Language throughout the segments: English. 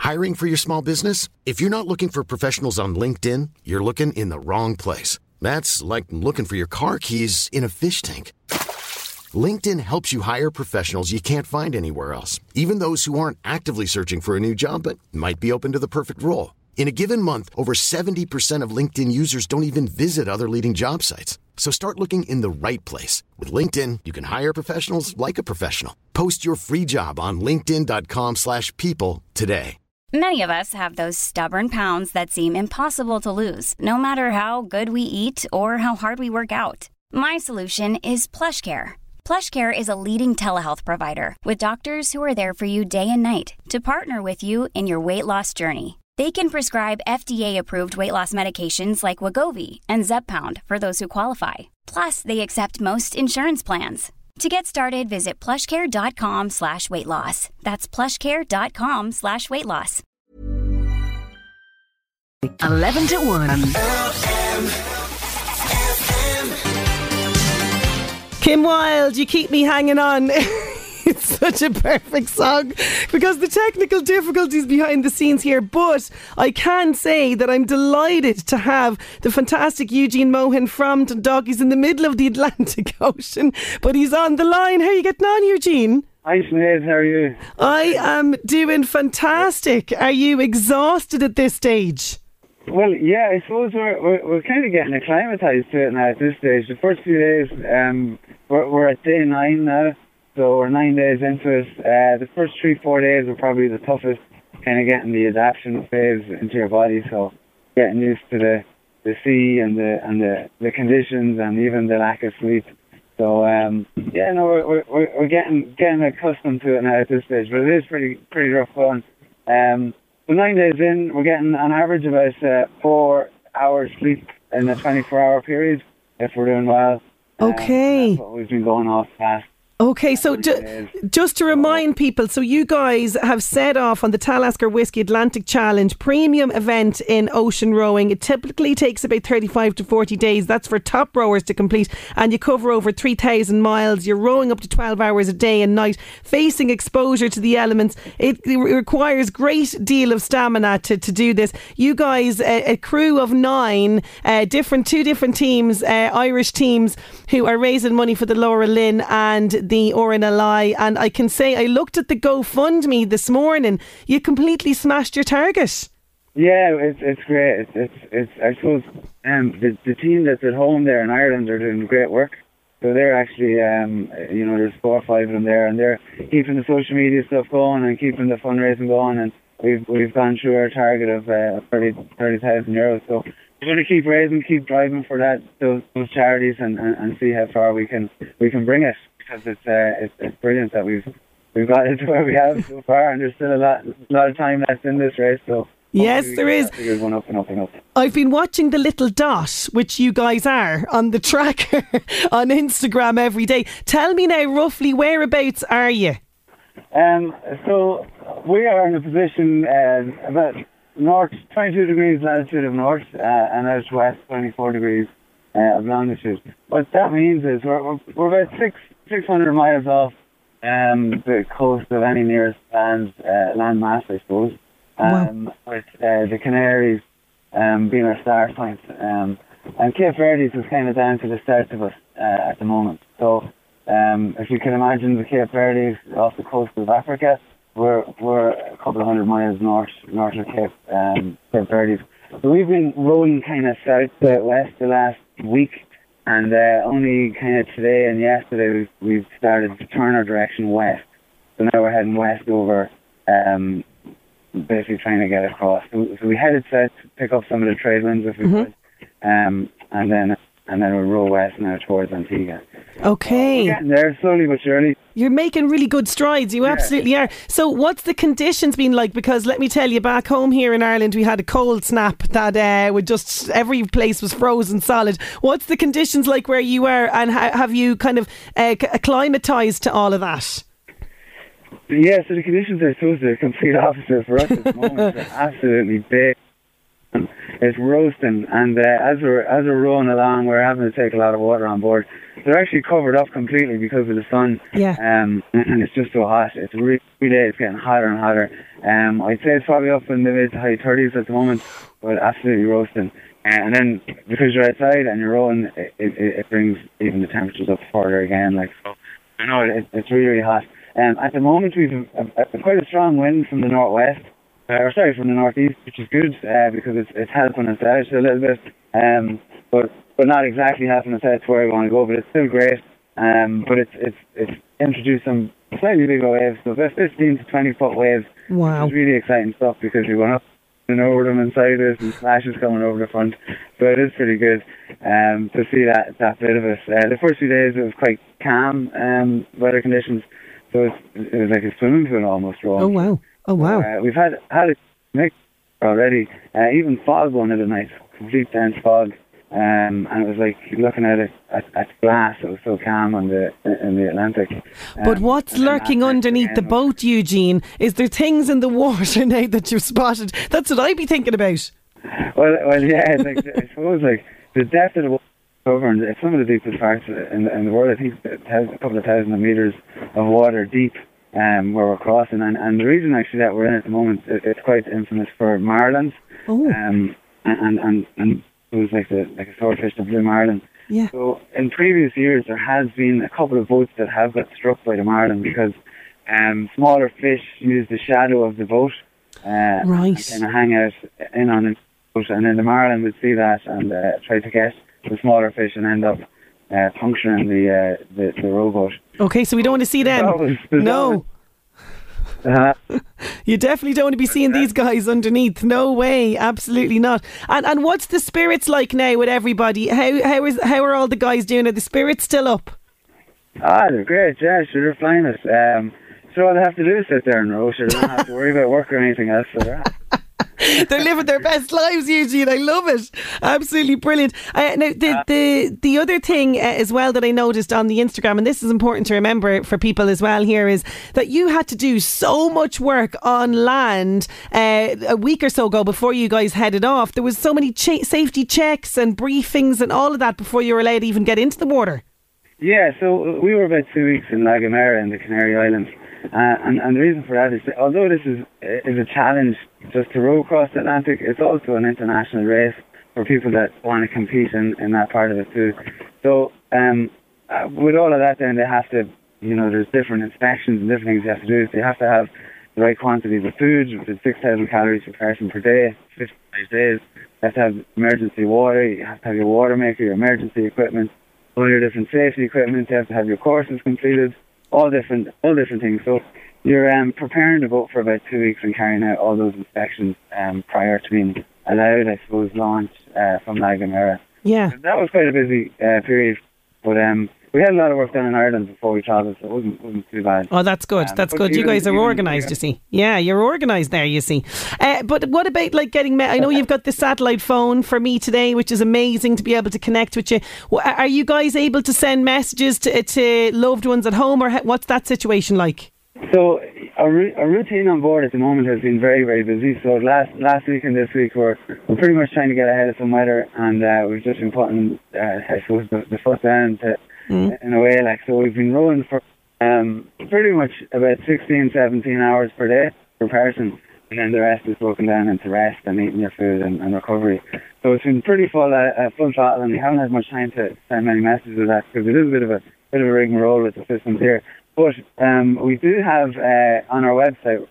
Hiring for your small business? If you're not looking for professionals on LinkedIn, you're looking in the wrong place. That's like looking for your car keys in a fish tank. LinkedIn helps you hire professionals you can't find anywhere else, even those who aren't actively searching for a new job but might be open to the perfect role. In a given month, over 70% of LinkedIn users don't even visit other leading job sites. So start looking in the right place. With LinkedIn, you can hire professionals like a professional. Post your free job on linkedin.com/people today. Many of us have those stubborn pounds that seem impossible to lose, no matter how good we eat or how hard we work out. My solution is PlushCare. PlushCare is a leading telehealth provider with doctors who are there for you day and night to partner with you in your weight loss journey. They can prescribe FDA-approved weight loss medications like Wegovy and Zepbound for those who qualify. Plus, they accept most insurance plans. To get started, visit plushcare.com/weightloss. That's plushcare.com/weightloss. 11 to 1. Kim Wilde, You Keep Me Hanging On. It's such a perfect song because the technical difficulties behind the scenes here, but I can say that I'm delighted to have the fantastic Eugene Mohan from Dundalk. He's in the middle of the Atlantic Ocean, but he's on the line. How are you getting on, Eugene? Hi Sinead, how are you? I am doing fantastic. Are you exhausted at this stage? Well, yeah, I suppose we're kind of getting acclimatised to it now at this stage. The first few days, we're at day 9 now. So we're 9 days into it. The first 3-4 days were probably the toughest, kind of getting the adaptation phase into your body. So getting used to the sea and the conditions and even the lack of sleep. So we're getting accustomed to it now at this stage. But it is pretty rough going. So 9 days in, we're getting on average about 4 hours sleep in a 24-hour period if we're doing well. Okay. That's what we've been going off past. Okay, so just to remind people, so you guys have set off on the Talisker Whisky Atlantic Challenge premium event in ocean rowing. It typically takes about 35 to 40 days. That's for top rowers to complete, and you cover over 3,000 miles. You're rowing up to 12 hours a day and night, facing exposure to the elements. It requires great deal of stamina to do this. You guys, a crew of 9, two different teams, Irish teams, who are raising money for the Laura Lynn and the Oren Alai, and I can say I looked at the GoFundMe this morning. You completely smashed your target. Yeah, it's great. It's I suppose the team that's at home there in Ireland are doing great work. So they're actually there's 4 or 5 of them there, and they're keeping the social media stuff going and keeping the fundraising going. And we've gone through our target of 30,000 euros. So we're going to keep raising, keep driving for those charities and see how far we can bring it. Because it's brilliant that we've got it to where we have so far, and there's still a lot of time left in this race. So yes, there is. One up and up and up. I've been watching the little dot, which you guys are, on the tracker on Instagram every day. Tell me now, roughly, whereabouts are you? So we are in a position about north, 22 degrees latitude of north, and out west, 24 degrees of longitude. What that means is we're about 600 miles off the coast of any nearest land mass, I suppose. With the Canaries being our start point. And Cape Verde is kind of down to the south of us at the moment. So if you can imagine the Cape Verde off the coast of Africa, we're a couple of hundred miles north of Cape Verde. So we've been rowing kind of south to west the last week. And only kind of today and yesterday we've started to turn our direction west. So now we're heading west over, basically trying to get across. So we headed south to pick up some of the trade winds if we could, and then we'll row west now towards Antigua. Okay. We're getting there slowly but surely. You're making really good strides. You absolutely are. So what's the conditions been like? Because let me tell you, back home here in Ireland, we had a cold snap that would just, every place was frozen solid. What's the conditions like where you are, and have you kind of acclimatised to all of that? Yeah, so the conditions are supposed to be the complete opposite for us at the moment. They're absolutely big. It's roasting, and as we're rowing along, we're having to take a lot of water on board. they're actually covered up completely because of the sun. Yeah. And it's just so hot. It's really, it's getting hotter and hotter. I'd say it's probably up in the mid to high 30s at the moment, but absolutely roasting. And then because you're outside and you're rowing, it brings even the temperatures up further again. Like, so I know it's really, really hot. At the moment, we've quite a strong wind from the northwest, from the northeast, which is good because it's helping us out a little bit. But not exactly helping us out to where we want to go. But it's still great. But it's introduced some slightly bigger waves, so about 15 to 20 foot waves. Wow! It's really exciting stuff because you're going up and over them and sideways and splashes coming over the front. So it is pretty good to see that bit of it. The first few days it was quite calm weather conditions, so it was like a swimming pool almost. Oh wow! We've had a mix already. Even fog one of the nights, complete dense fog. And it was like looking at it at glass. It was so calm in the Atlantic. But what's lurking underneath the boat, Eugene? Is there things in the water now that you've spotted? That's what I'd be thinking about. Well, yeah. I suppose the depth of the water over, and it's some of the deepest parts in the world. I think a couple of thousand meters of water deep where we're crossing. And the reason actually that we're in at the moment, it's quite infamous for marlins. Oh. And it was like a swordfish, the blue marlin. Yeah. So in previous years, there has been a couple of boats that have got struck by the marlin because smaller fish use the shadow of the boat and kind of hang out in on the boat, and then the marlin would see that and try to get the smaller fish and end up puncturing the rowboat. Okay, so we don't want to see them. No. You definitely don't want to be seeing these guys underneath. No way, absolutely not. And what's the spirits like now with everybody? How are all the guys doing? Are the spirits still up? They're great. Yeah, sure, they're flying us. So all they have to do is sit there and row. Sure, they don't have to worry about work or anything else. So they're living their best lives, Eugene. I love it. Absolutely brilliant. Now, the other thing as well that I noticed on the Instagram, and this is important to remember for people as well here, is that you had to do so much work on land a week or so ago before you guys headed off. There was so many safety checks and briefings and all of that before you were allowed to even get into the water. Yeah, so we were about 2 weeks in La Gomera in the Canary Islands. And the reason for that is that although this is a challenge just to row across the Atlantic, it's also an international race for people that want to compete in that part of it too. So with all of that then they have to, there's different inspections and different things you have to do. So you have to have the right quantities of food, which is 6,000 calories per person per day, 55 days. You have to have emergency water, you have to have your water maker, your emergency equipment, all your different safety equipment, you have to have your courses completed. All different things. So you're preparing the boat for about 2 weeks and carrying out all those inspections prior to being allowed, I suppose, launch from La Gomera. Yeah. So that was quite a busy period, but we had a lot of work done in Ireland before we travelled, so it wasn't too bad. Oh, that's good. That's good. You guys are organised, you see. Yeah, you're organised there, you see. But what about getting met? I know you've got the satellite phone for me today, which is amazing to be able to connect with you. Are you guys able to send messages to loved ones at home, or what's that situation like? So our routine on board at the moment has been very, very busy. So last week and this week we're pretty much trying to get ahead of some weather, and we've just been putting, I suppose, the foot down in a way. So we've been rowing for pretty much about 16, 17 hours per day per person, and then the rest is broken down into rest and eating your food and recovery. So it's been pretty full throttle, and we haven't had much time to send many messages with that because it is a bit of a rigmarole with the systems here. But we do have on our website,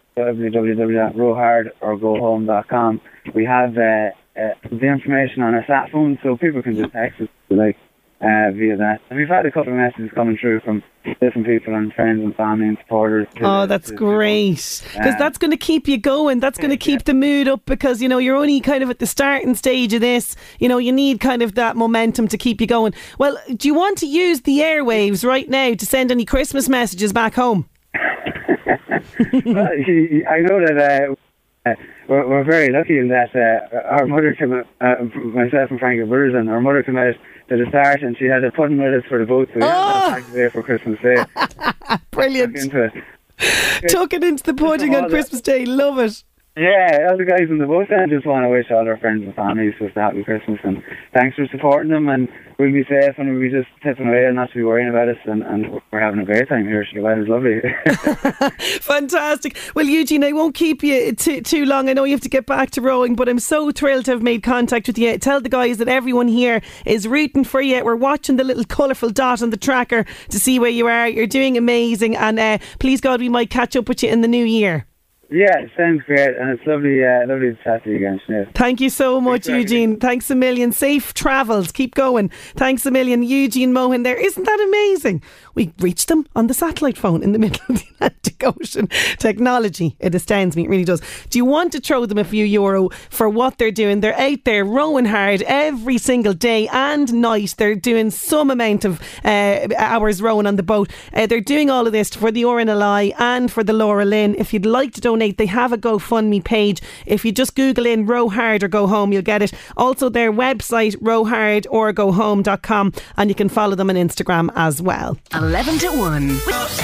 www.rowhardorgohome.com, we have the information on our sat phone, so people can just text us via that. And we've had a couple of messages coming through from different people and friends and family and supporters. That's great. Because that's going to keep you going. That's going to keep the mood up because, you're only kind of at the starting stage of this. You need kind of that momentum to keep you going. Well, do you want to use the airwaves right now to send any Christmas messages back home? Well, I know that we're very lucky in that our mother came out, myself and Frank, our brothers, and our mother came out to the start and she had a pudding with us for the boat, so we had that there for Christmas Day. Brilliant. Tuck it into the pudding on Christmas Day. Love it. Yeah, all the guys on the bus, and I just want to wish all our friends and families just a happy Christmas, and thanks for supporting them, and we'll be safe and we'll be just tipping away and not to be worrying about us, and we're having a great time here. The weather's lovely. Fantastic. Well, Eugene, I won't keep you too long. I know you have to get back to rowing, but I'm so thrilled to have made contact with you. Tell the guys that everyone here is rooting for you. We're watching the little colourful dot on the tracker to see where you are. You're doing amazing, and please God, we might catch up with you in the new year. Yeah, sounds great, and it's lovely to chat to you again, Sinead. Thank you so much, Eugene. Thanks a million. Safe travels. Keep going. Thanks a million. Eugene Mohan there. Isn't that amazing? We reached them on the satellite phone in the middle of the Atlantic Ocean. Technology, it astounds me. It really does. Do you want to throw them a few euro for what they're doing? They're out there rowing hard every single day and night. They're doing some amount of hours rowing on the boat. They're doing all of this for the RNLI and for the Laura Lynn. If you'd like to donate, they have a GoFundMe page. If you just Google in Row Hard or Go Home, you'll get it. Also their website, rowhardorgohome.com, and you can follow them on Instagram as well. 11 to 1.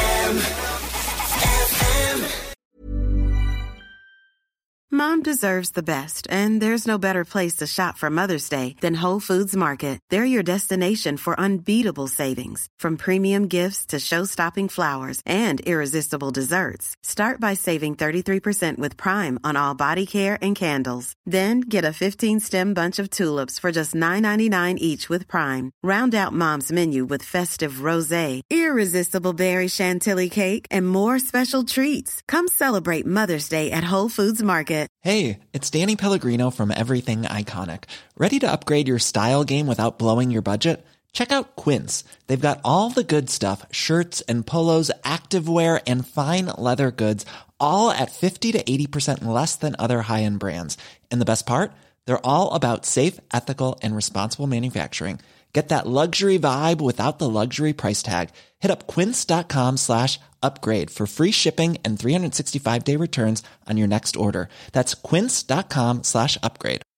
Mom deserves the best, and there's no better place to shop for Mother's Day than Whole Foods Market. They're your destination for unbeatable savings, from premium gifts to show-stopping flowers and irresistible desserts. Start by saving 33% with Prime on all body care and candles. Then get a 15-stem bunch of tulips for just $9.99 each with Prime. Round out Mom's menu with festive rosé, irresistible berry chantilly cake, and more special treats. Come celebrate Mother's Day at Whole Foods Market. Hey, it's Danny Pellegrino from Everything Iconic. Ready to upgrade your style game without blowing your budget? Check out Quince. They've got all the good stuff, shirts and polos, activewear, and fine leather goods, all at 50 to 80% less than other high-end brands. And the best part? They're all about safe, ethical, and responsible manufacturing. Get that luxury vibe without the luxury price tag. Hit up quince.com/upgrade for free shipping and 365-day returns on your next order. That's quince.com/upgrade.